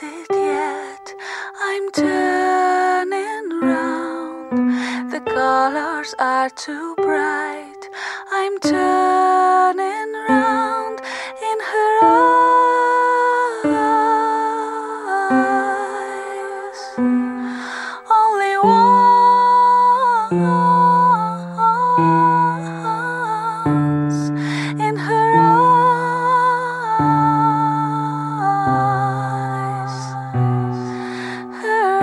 it yet. I'm turning round. The colors are too bright. I'm turning round in her eyes. Only once in her eyes. Her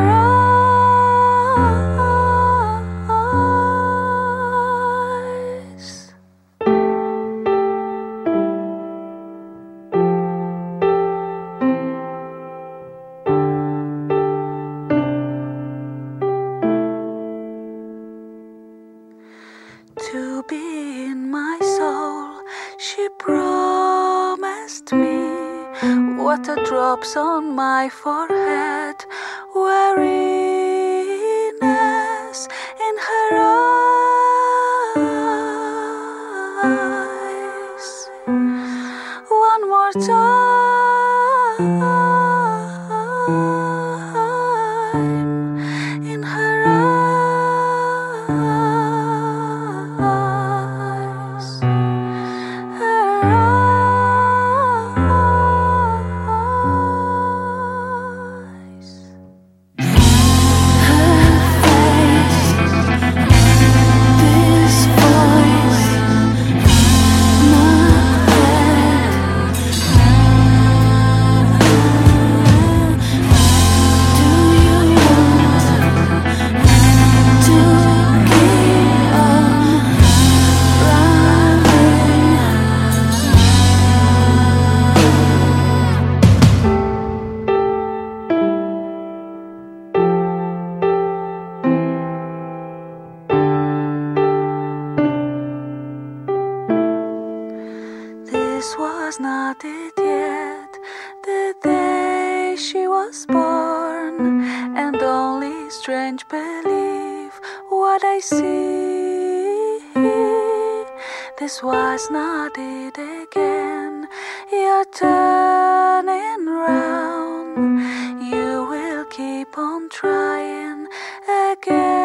eyes. To be in my soul, she promised me water drops on my forehead, weariness in her eyes. One more time in her eyes. Her eyes. Her face, this voice, not bad. Do you want to keep on running? This was not it yet, the day she was born, and only strange believe what I see. This was not it again, you're turning round, you will keep on trying again.